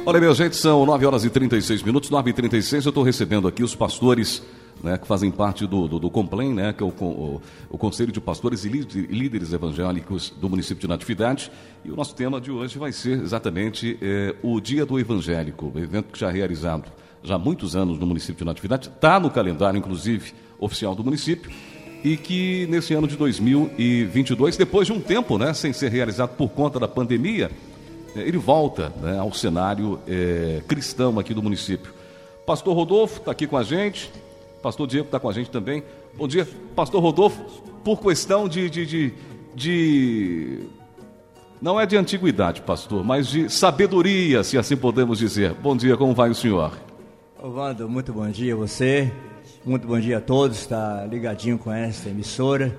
Olha, minha gente, são 9h36, 9h36. Eu estou recebendo aqui os pastores, né, que fazem parte do Complem, né, que é o Conselho de Pastores e Líderes Evangélicos do município de Natividade. E o nosso tema de hoje vai ser exatamente o Dia do Evangélico, um evento que já é realizado já há muitos anos no município de Natividade, está no calendário, inclusive, oficial do município, e que nesse ano de 2022, depois de um tempo, né, sem ser realizado por conta da pandemia, ele volta, né, ao cenário cristão aqui do município. Pastor Rodolfo está aqui com a gente, pastor Diego está com a gente também. Bom dia, pastor Rodolfo. Por questão de não é de antiguidade, pastor, mas de sabedoria, se assim podemos dizer. Bom dia, como vai o senhor? Wando, muito bom dia a você, muito bom dia a todos, está ligadinho com esta emissora,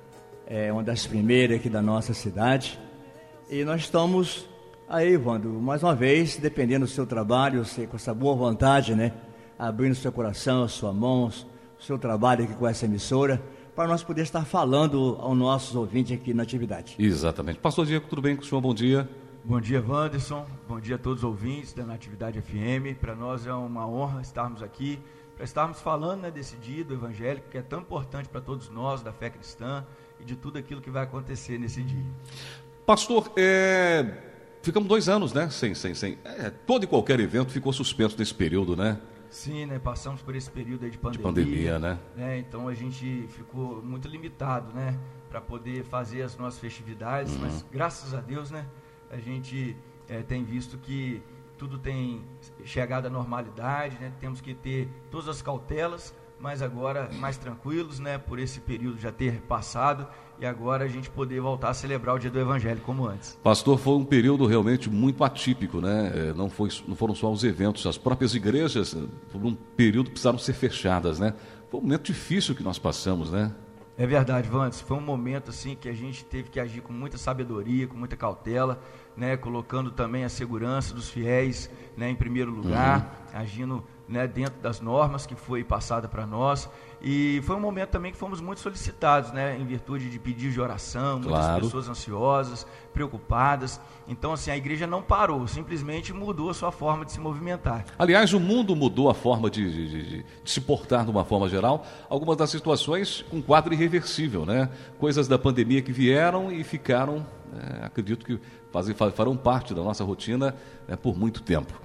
é uma das primeiras aqui da nossa cidade, e nós estamos aí, Wando, mais uma vez, dependendo do seu trabalho, você, com essa boa vontade, né, abrindo seu coração, sua mão, o seu trabalho aqui com essa emissora, para nós poder estar falando aos nossos ouvintes aqui na atividade. Exatamente. Pastor Diego, tudo bem com o senhor? Bom dia. Bom dia, Wanderson. Bom dia a todos os ouvintes da Natividade FM. Para nós é uma honra estarmos aqui, para estarmos falando, né, desse dia do evangélico, que é tão importante para todos nós, da fé cristã, e de tudo aquilo que vai acontecer nesse dia. Pastor, ficamos 2 anos, né? Sem todo e qualquer evento ficou suspenso nesse período, né? Sim, né? Passamos por esse período aí de pandemia. De pandemia, né? Então a gente ficou muito limitado, né? Para poder fazer as nossas festividades, mas graças a Deus, né? A gente tem visto que tudo tem chegado à normalidade, né? Temos que ter todas as cautelas, mas agora mais tranquilos, né? Por esse período já ter passado e agora a gente poder voltar a celebrar o Dia do Evangelho como antes. Pastor, foi um período realmente muito atípico, né? Não foram só os eventos, as próprias igrejas, por um período, precisaram ser fechadas, né? Foi um momento difícil que nós passamos, né? É verdade, Vandes, foi um momento assim que a gente teve que agir com muita sabedoria, com muita cautela, né, colocando também a segurança dos fiéis, né, em primeiro lugar, agindo, né, dentro das normas que foi passada para nós. E foi um momento também que fomos muito solicitados, né, em virtude de pedidos de oração, muitas pessoas ansiosas, preocupadas. Então, assim, a igreja não parou, simplesmente mudou a sua forma de se movimentar. Aliás, o mundo mudou a forma de se portar de uma forma geral. Algumas das situações com quadro irreversível, né? Coisas da pandemia que vieram e ficaram, acredito que farão parte da nossa rotina, por muito tempo.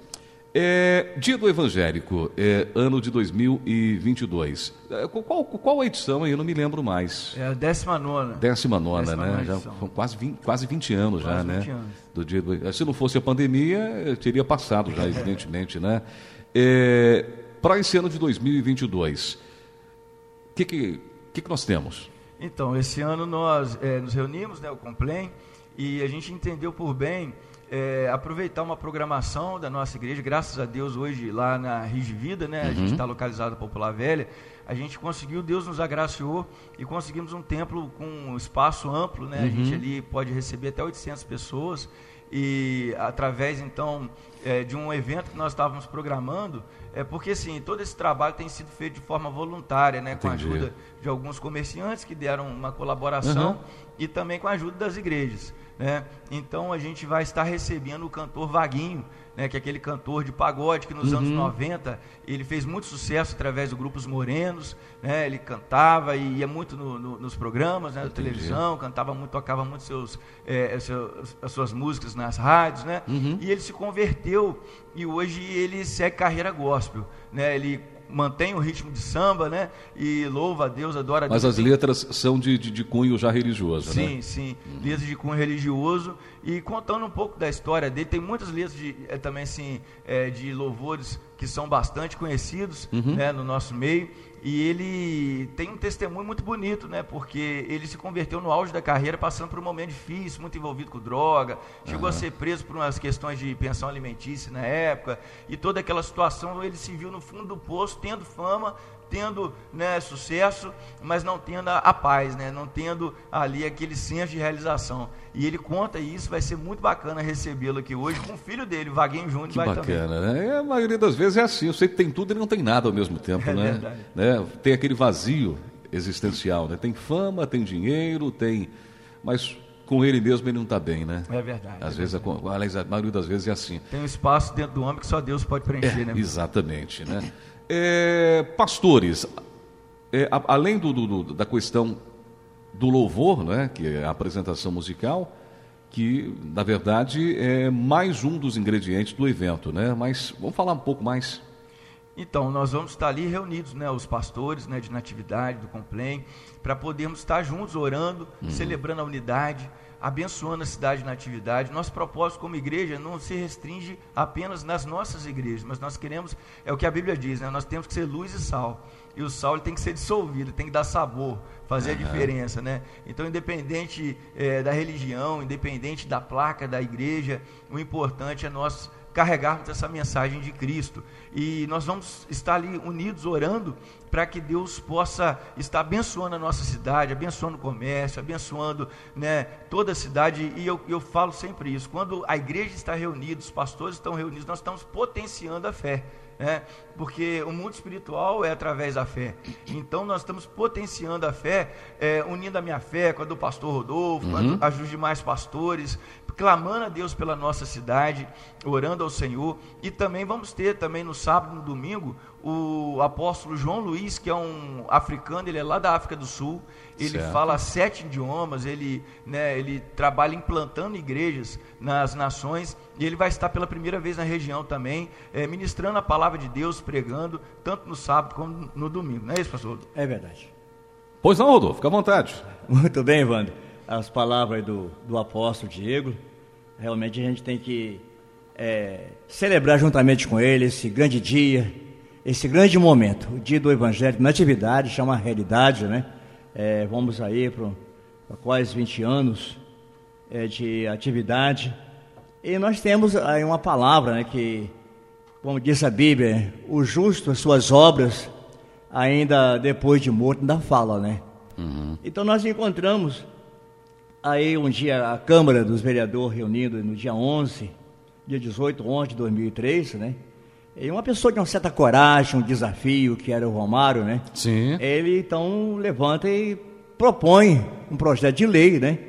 Dia do Evangélico, ano de 2022. Qual a edição aí? Eu não me lembro mais. É a 19ª. 19ª, né? Já são quase 20 anos já, né? 20 anos. Do dia se não fosse a pandemia, teria passado já, evidentemente, né? Para esse ano de 2022, o que nós temos? Então, esse ano nós nos reunimos, né, o Complem, e a gente entendeu por bem aproveitar uma programação da nossa igreja. Graças a Deus, hoje lá na Rede Vida, né, a gente está localizado na Popular Velha, a gente conseguiu, Deus nos agraciou e conseguimos um templo com um espaço amplo, né, a gente ali pode receber até 800 pessoas e através então de um evento que nós estávamos programando, porque assim, todo esse trabalho tem sido feito de forma voluntária, né, com a ajuda de alguns comerciantes que deram uma colaboração e também com a ajuda das igrejas, né? Então a gente vai estar recebendo o cantor Vaguinho, né, que é aquele cantor de pagode que nos anos 90 ele fez muito sucesso através do Grupo Os Morenos, né? Ele cantava e ia muito nos programas, né, da televisão, cantava muito, tocava muito as suas músicas nas rádios, né? E ele se converteu e hoje ele segue carreira gospel, né? Ele mantém o ritmo de samba, né? E louva a Deus, adora a Deus. Mas as letras são de cunho já religioso, sim, né? Sim, letras de cunho religioso. E contando um pouco da história dele, tem muitas letras também assim, de louvores que são bastante conhecidos, né, no nosso meio. E ele tem um testemunho muito bonito, né? Porque ele se converteu no auge da carreira, passando por um momento difícil, muito envolvido com droga, chegou a ser preso por umas questões de pensão alimentícia na época, e toda aquela situação, ele se viu no fundo do poço, tendo fama, tendo, né, sucesso, mas não tendo a paz, né, não tendo ali aquele senso de realização. E ele conta isso, vai ser muito bacana recebê-lo aqui hoje com o filho dele, Vaguinho Júnior. Que vai bacana, também. Né? A maioria das vezes é assim, eu sei que tem tudo e não tem nada ao mesmo tempo, né? Verdade. Né? Tem aquele vazio existencial, né? Tem fama, tem dinheiro, mas com ele mesmo ele não está bem, né? É verdade. Às vezes, aliás, a maioria das vezes é assim. Tem um espaço dentro do homem que só Deus pode preencher, né? Exatamente, né? Pastores, além da questão do louvor, né, que é a apresentação musical, que, na verdade, é mais um dos ingredientes do evento, né? Mas vamos falar um pouco mais. Então, nós vamos estar ali reunidos, né, os pastores, né, de Natividade, do Complém, para podermos estar juntos orando, celebrando a unidade, abençoando a cidade de Natividade. Nosso propósito como igreja não se restringe apenas nas nossas igrejas, mas nós queremos, é o que a Bíblia diz, né, nós temos que ser luz e sal. E o sal ele tem que ser dissolvido, tem que dar sabor, fazer a diferença, né? Então, independente da religião, independente da placa da igreja, o importante é nós carregarmos essa mensagem de Cristo. E nós vamos estar ali unidos orando para que Deus possa estar abençoando a nossa cidade, abençoando o comércio, abençoando, né, toda a cidade. E eu falo sempre isso, quando a igreja está reunida, os pastores estão reunidos, nós estamos potenciando a fé, né? Porque o mundo espiritual é através da fé. Então nós estamos potenciando a fé, unindo a minha fé com a do pastor Rodolfo, com a dos demais pastores, clamando a Deus pela nossa cidade, orando ao Senhor. E também vamos ter também no sábado e no domingo o apóstolo João Luiz, que é um africano, ele é lá da África do Sul, ele fala 7 idiomas, ele trabalha implantando igrejas nas nações, e ele vai estar pela primeira vez na região também, ministrando a palavra de Deus, pregando, tanto no sábado como no domingo. Não é isso, pastor? É verdade. Pois não, Rodolfo, fica à vontade. Muito bem, Wander. As palavras do apóstolo Diego, realmente a gente tem que celebrar juntamente com ele esse grande dia, esse grande momento, o dia do Evangelho, Natividade, chama a realidade, né? Vamos aí para quase 20 anos de atividade, e nós temos aí uma palavra, né, que, como diz a Bíblia, o justo, as suas obras, ainda depois de morto, ainda fala, né? Então nós encontramos aí um dia a Câmara dos Vereadores reunida no dia 11, dia 18/11 de 2003, né? E uma pessoa de uma certa coragem, um desafio, que era o Romário, né? Sim. Ele então levanta e propõe um projeto de lei, né?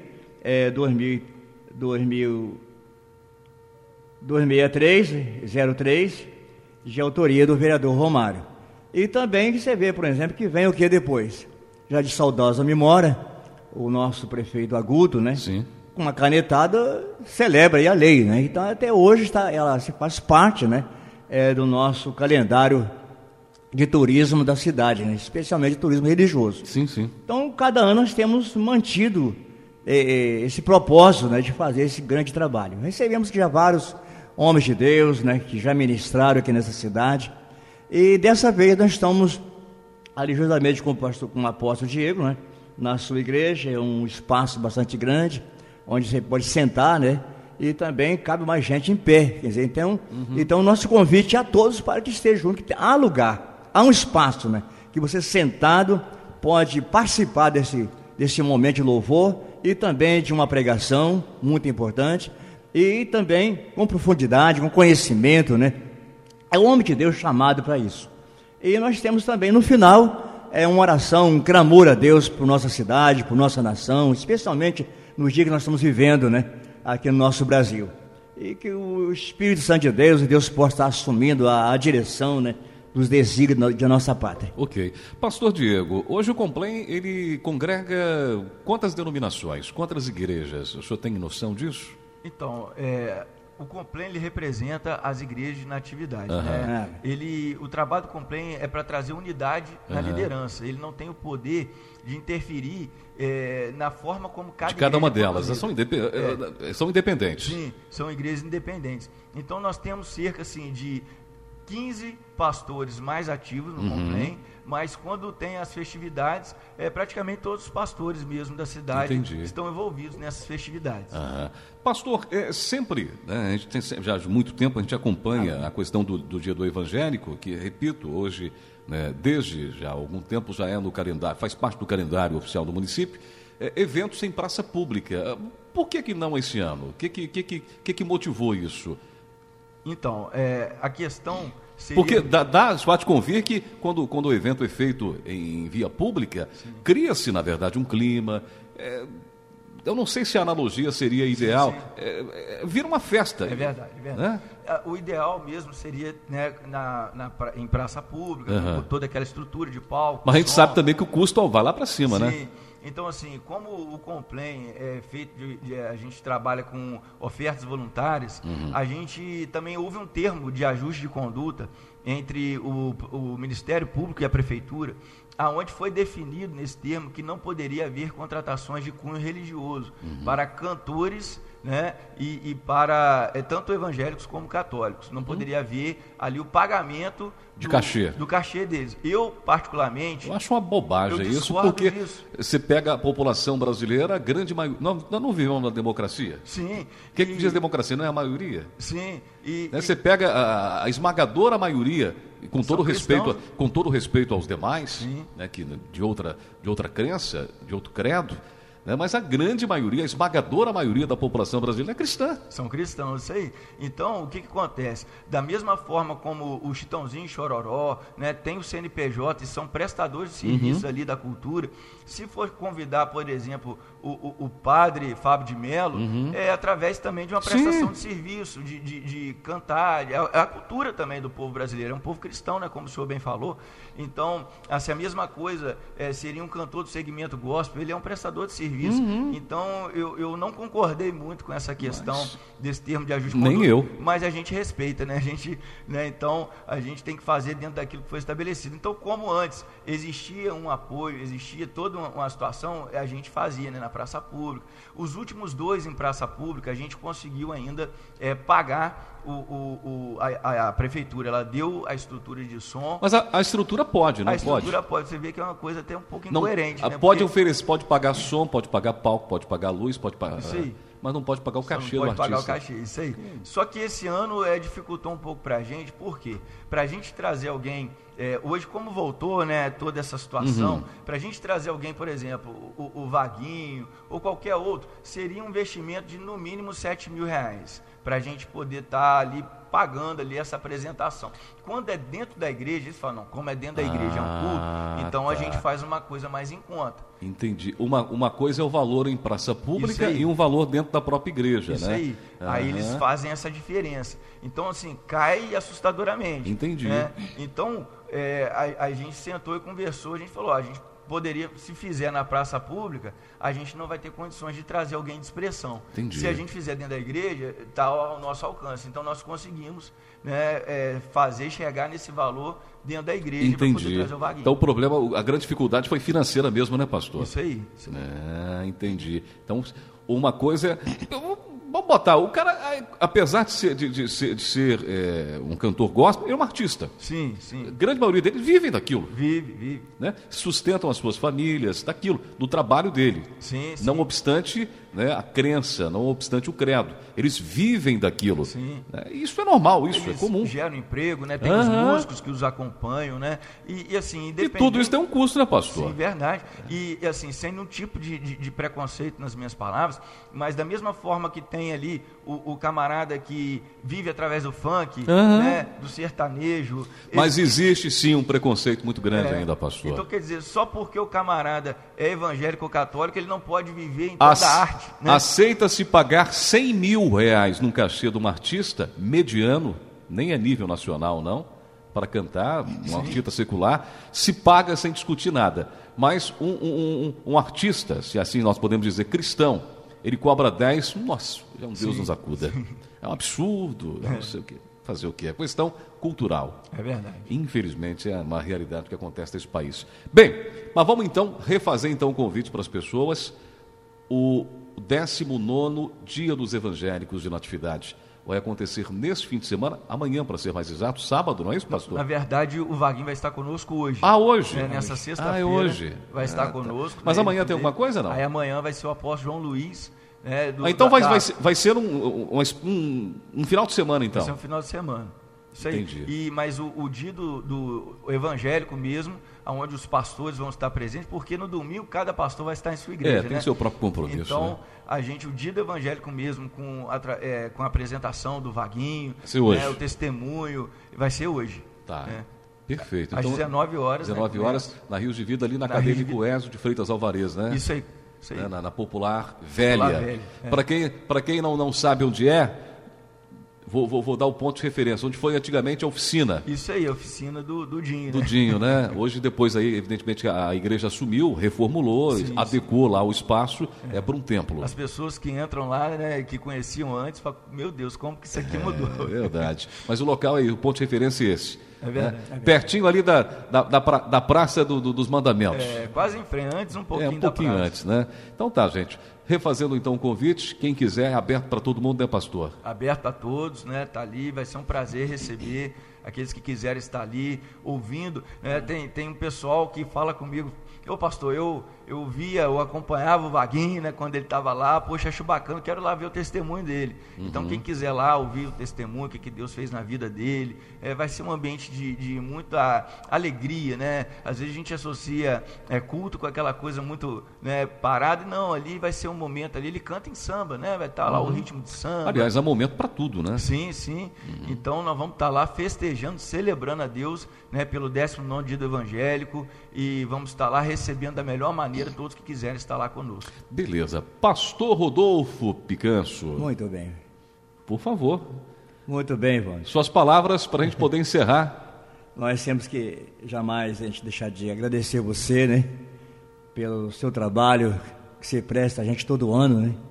26303, de autoria do vereador Romário. E também você vê, por exemplo, que vem o que depois? Já de saudosa memória, o nosso prefeito Agudo, né? Sim. Com uma canetada, celebra aí a lei, né? Então, até hoje ela se faz parte, né? Do nosso calendário de turismo da cidade, né? Especialmente turismo religioso. Sim, sim. Então, cada ano nós temos mantido esse propósito, né, de fazer esse grande trabalho. Recebemos já vários homens de Deus, né, que já ministraram aqui nessa cidade, e dessa vez nós estamos ali justamente com o apóstolo Diego, né, na sua igreja, é um espaço bastante grande, onde você pode sentar, né, e também cabe mais gente em pé, quer dizer, então o nosso convite é a todos para que estejam juntos, que há lugar, há um espaço, né, que você sentado pode participar desse momento de louvor e também de uma pregação muito importante, e também com profundidade, com conhecimento, né? É o homem de Deus chamado para isso. E nós temos também no final uma oração, um clamor a Deus por nossa cidade, por nossa nação, especialmente no dia que nós estamos vivendo, né? Aqui no nosso Brasil. E que o Espírito Santo de Deus, Deus possa estar assumindo a direção, né, dos desígnios da nossa pátria. Ok. Pastor Diego, hoje o Complém, ele congrega quantas denominações, quantas igrejas? O senhor tem noção disso? Então, o Complém, ele representa as igrejas de Natividade, né? O trabalho do Complém é para trazer unidade na liderança. Ele não tem o poder de interferir na forma como cada uma delas. São independentes. Sim, são igrejas independentes. Então, nós temos cerca assim, de 15 pastores mais ativos no Complém, mas quando tem as festividades, praticamente todos os pastores mesmo da cidade estão envolvidos nessas festividades. Pastor, sempre, né, a gente tem já há muito tempo, a gente acompanha a questão do Dia do Evangélico, que, repito, hoje, né, desde já há algum tempo, já é no calendário, faz parte do calendário oficial do município, eventos em praça pública. Por que não esse ano? O que motivou isso? Então, a questão seria... Porque você pode convir que quando o evento é feito em via pública, cria-se, na verdade, um clima, eu não sei se a analogia seria ideal, sim. Vira uma festa. É verdade, é verdade. Né? O ideal mesmo seria, né, em praça pública, com toda aquela estrutura de palco. Mas a gente sabe também que o custo vai lá para cima, sim. né? Então, assim, como o Complem é feito a gente trabalha com ofertas voluntárias, a gente também houve um termo de ajuste de conduta entre o Ministério Público e a Prefeitura, aonde foi definido nesse termo que não poderia haver contratações de cunho religioso para cantores, né, e para tanto evangélicos como católicos. Não poderia haver ali o pagamento de cachê. Do cachê deles. Eu, particularmente... Eu acho uma bobagem isso, porque você pega a população brasileira, a grande maioria... Nós não vivemos na democracia? Sim. O que diz democracia? Não é a maioria? Sim. Você pega a esmagadora maioria, com todo respeito aos demais, né, que de outra crença, de outro credo, né, mas a grande maioria, a esmagadora maioria da população brasileira é cristã. São cristãos, isso aí. Então, o que acontece? Da mesma forma como o Chitãozinho e Chororó, né, tem o CNPJ e são prestadores de serviços ali da cultura, se for convidar, por exemplo, o padre Fábio de Mello, é através também de uma prestação de serviço, de cantar, a cultura também do povo brasileiro, é um povo cristão, né, como o senhor bem falou. Então, assim, a mesma coisa seria um cantor do segmento gospel, ele é um prestador de serviço. Então, eu não concordei muito com essa questão desse termo de ajuste de conduta. Nem eu. Mas a gente respeita, né? Então, a gente tem que fazer dentro daquilo que foi estabelecido. Então, como antes existia um apoio, existia toda uma situação, a gente fazia, né, na praça pública. Os últimos 2 em praça pública, a gente conseguiu ainda pagar a prefeitura. Ela deu a estrutura de som. Mas a estrutura pode, não pode? A estrutura pode. Você vê que é uma coisa até um pouco incoerente. Né? Pode oferecer, pode pagar som, pode pagar palco, pode pagar luz, pode pagar... Isso aí. Mas não pode pagar o cachê do artista. Não pode pagar o cachê, isso aí. Só que esse ano dificultou um pouco pra gente, por quê? Pra gente trazer alguém, hoje como voltou, né, toda essa situação, pra gente trazer alguém, por exemplo, o Vaguinho, ou qualquer outro, seria um investimento de no mínimo R$7.000, pra gente poder estar ali pagando ali essa apresentação. Quando é dentro da igreja, eles falam, não, como é dentro da igreja, é um culto, então a gente faz uma coisa mais em conta. Entendi. Uma coisa é o valor em praça pública e um valor dentro da própria igreja, isso né? Aí. Aí eles fazem essa diferença. Então, assim, cai assustadoramente. Entendi. Né? Então, a gente sentou e conversou, a gente falou, a gente poderia, se fizer na praça pública, a gente não vai ter condições de trazer alguém de expressão. Entendi. Se a gente fizer dentro da igreja, está ao nosso alcance. Então, nós conseguimos, né, chegar nesse valor dentro da igreja para poder trazer o Vaguinho. Então, o problema, a grande dificuldade foi financeira mesmo, né, pastor? Isso aí. Entendi. Então, uma coisa vamos botar, o cara, apesar de ser um cantor gospel, ele é um artista. Sim, sim. A grande maioria deles vivem daquilo. Vive. Né? Sustentam as suas famílias, daquilo, do trabalho dele. Sim. Não obstante, né, a crença, não obstante o credo. Eles vivem daquilo. Sim. Né? Isso é normal, isso é comum. Geram emprego, né? Tem os músicos que os acompanham, né? E assim, independente... E tudo isso tem um custo, né, pastor? Sim, verdade. E assim, sem nenhum tipo de preconceito nas minhas palavras, mas da mesma forma que tem ali o camarada que vive através do funk, né, do sertanejo. Mas existe sim um preconceito muito grande ainda, pastor. Então, quer dizer, só porque o camarada é evangélico ou católico, ele não pode viver em toda a arte. Né? Aceita-se pagar R$100.000 num cachê de um artista mediano, nem é nível nacional não, para cantar, um artista secular, se paga sem discutir nada. Mas um artista, se assim nós podemos dizer, cristão, ele cobra 10, nossa, Deus nos acuda. É um absurdo, não sei o quê. Fazer o quê? É questão cultural. É verdade. Infelizmente, é uma realidade que acontece nesse país. Bem, mas vamos então refazer então o convite para as pessoas. O 19º Dia dos Evangélicos de Natividade vai acontecer neste fim de semana, amanhã, para ser mais exato, sábado, não é isso, pastor? Na verdade, o Vaguinho vai estar conosco hoje. Hoje? Nessa sexta-feira. Hoje. Vai estar conosco. Mas amanhã tem alguma coisa, não? Aí amanhã vai ser o apóstolo João Luiz. Então vai ser um final de semana, então? Vai ser um final de semana. Isso aí. Entendi. Mas o dia do evangélico mesmo, onde os pastores vão estar presentes, porque no domingo cada pastor vai estar em sua igreja. Tem seu próprio compromisso. Então, o dia do evangélico mesmo, com a apresentação do Vaguinho, o testemunho, vai ser hoje. Tá. Perfeito. Às então, 19 horas. 19 horas, na Rios de Vida, ali na cadeia de Coésio de Freitas Alvarez, né? Isso aí. né, na Popular Velha. Para quem não sabe onde é, vou dar o ponto de referência, onde foi antigamente a oficina. Isso aí, a oficina do Dinho. Do Dinho, né? Hoje, depois aí, evidentemente, a igreja assumiu, reformulou, adequou lá o espaço, para um templo. As pessoas que entram lá, né, que conheciam antes, falam, meu Deus, como que isso aqui mudou? É verdade. Mas o local aí, o ponto de referência é esse. É verdade. Né? Pertinho ali da Praça dos Mandamentos. Quase em frente, antes um pouquinho da praça. Antes, né? Então tá, gente. Refazendo então o convite, quem quiser, é aberto para todo mundo, né, pastor? Aberto a todos, né? Tá ali, vai ser um prazer receber aqueles que quiserem estar ali, ouvindo. Né? Tem um pessoal que fala comigo, pastor, eu acompanhava o Vaguinho, né, quando ele estava lá, poxa, acho bacana, quero lá ver o testemunho dele. Então, quem quiser lá ouvir o testemunho, o que Deus fez na vida dele, vai ser um ambiente de muita alegria, né? Às vezes a gente associa culto com aquela coisa muito, né, parada, e não, ali vai ser um momento, ali ele canta em samba, né? Vai estar lá o ritmo de samba. Aliás, há momento para tudo, né? Sim. Então, nós vamos estar lá festejando, celebrando a Deus, né, pelo 19º dia do Evangélico, e vamos estar lá recebendo da melhor maneira todos que quiserem estar lá conosco. Beleza. Pastor Rodolfo Picanço. Muito bem. Por favor. Muito bem, Ivan. Suas palavras para a gente poder encerrar. Nós temos que jamais a gente deixar de agradecer você, né, pelo seu trabalho que você presta a gente todo ano, né?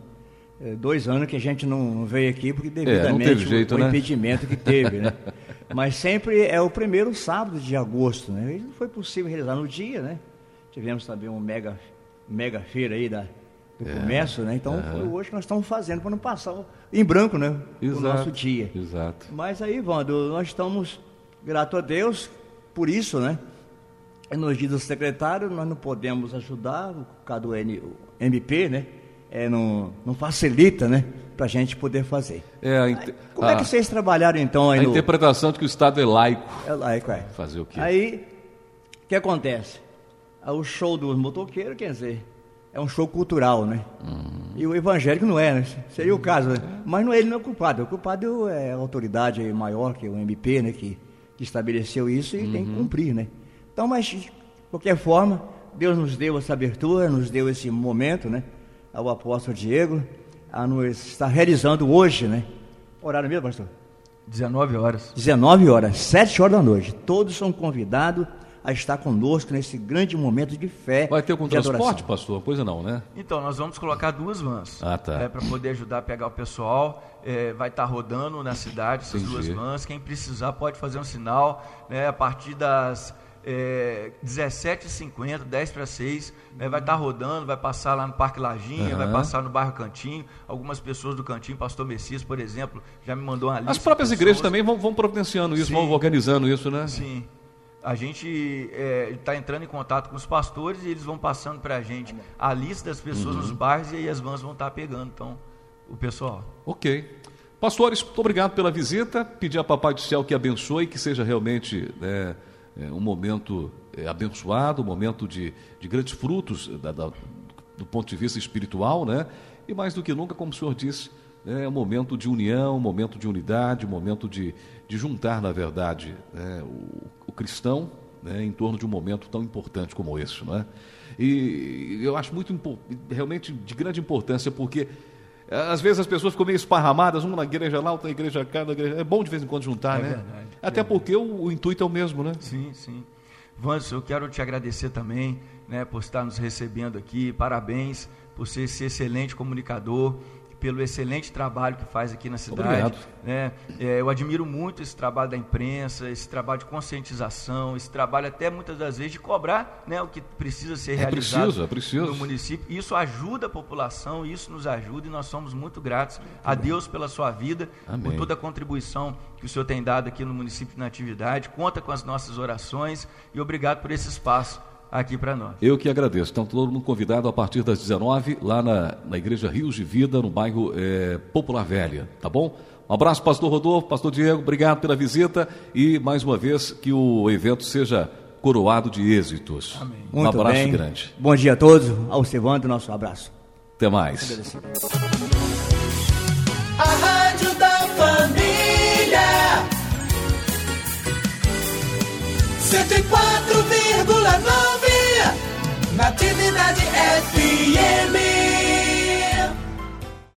2 anos que a gente não veio aqui porque devidamente o impedimento que teve, né? Mas sempre é o primeiro sábado de agosto, né? E não foi possível realizar no dia, né? Tivemos também uma mega feira aí do comércio, né? Então foi hoje que nós estamos fazendo para não passar em branco, né? Exato, o nosso dia. Exato. Mas aí, Wando, nós estamos gratos a Deus por isso, né? E nos dias do secretário nós não podemos ajudar, por causa do MP, né? Não facilita, né, para a gente poder fazer. Como é que vocês trabalharam então aí? A interpretação de que o Estado é laico. É laico, Fazer o quê? Aí, o que acontece? O show dos motoqueiros, quer dizer, é um show cultural, né? E o evangélico não é, né? Seria o caso, né? Mas ele não é culpado. O culpado é a autoridade maior, que é o MP, né, que estabeleceu isso e tem que cumprir, né? Então, mas, de qualquer forma, Deus nos deu essa abertura, nos deu esse momento, né? Ao apóstolo Diego, a nos estar realizando hoje, né? Horário mesmo, pastor? 19 horas. 19 horas, 7 horas da noite. Todos são convidados a estar conosco nesse grande momento de fé. Vai ter algum transporte, adoração. Pastor? Coisa não, né? Então, nós vamos colocar 2 vans. Tá. Para poder ajudar a pegar o pessoal. Vai estar rodando na cidade essas 2 vans. Quem precisar pode fazer um sinal, né, a partir das 17h50, 10:06, né, vai estar rodando, vai passar lá no Parque Lajinha, vai passar no bairro Cantinho. Algumas pessoas do Cantinho, Pastor Messias, por exemplo, já me mandou uma lista. As próprias igrejas também vão providenciando isso, vão organizando isso, né? Sim. A gente está entrando em contato com os pastores e eles vão passando para a gente a lista das pessoas nos bairros, e aí as vans vão estar pegando, então, o pessoal. Ok. Pastores, muito obrigado pela visita. Pedir a Papai do Céu que abençoe, que seja realmente um momento abençoado, um momento de grandes frutos do ponto de vista espiritual, né? E mais do que nunca, como o senhor disse, é um momento de união, um momento de unidade, um momento de juntar, na verdade, o cristão, né, em torno de um momento tão importante como esse, não é? E eu acho realmente de grande importância, porque às vezes as pessoas ficam meio esparramadas, uma na igreja lá, outra na igreja cá, é bom de vez em quando juntar, né? Verdade, até porque o intuito é o mesmo, né? Sim. Vanso, eu quero te agradecer também, né, por estar nos recebendo aqui. Parabéns por ser esse excelente comunicador, pelo excelente trabalho que faz aqui na cidade. Obrigado. Né? Eu admiro muito esse trabalho da imprensa, esse trabalho de conscientização, esse trabalho até muitas das vezes de cobrar, né, o que precisa ser realizado no município. Isso ajuda a população, isso nos ajuda, e nós somos muito gratos a Deus pela sua vida. Amém. Por toda a contribuição que o senhor tem dado aqui no município de Natividade. Conta com as nossas orações e obrigado por esse espaço aqui para nós. Eu que agradeço. Então, todo mundo convidado a partir das 19 lá na Igreja Rios de Vida, no bairro Popular Velha, tá bom? Um abraço, pastor Rodolfo, pastor Diego, obrigado pela visita e, mais uma vez, que o evento seja coroado de êxitos. Amém. Um abraço grande. Bom dia a todos, ao Sevando, nosso abraço. Até mais. A Rádio da Família 104,9 Natividade FM. FM.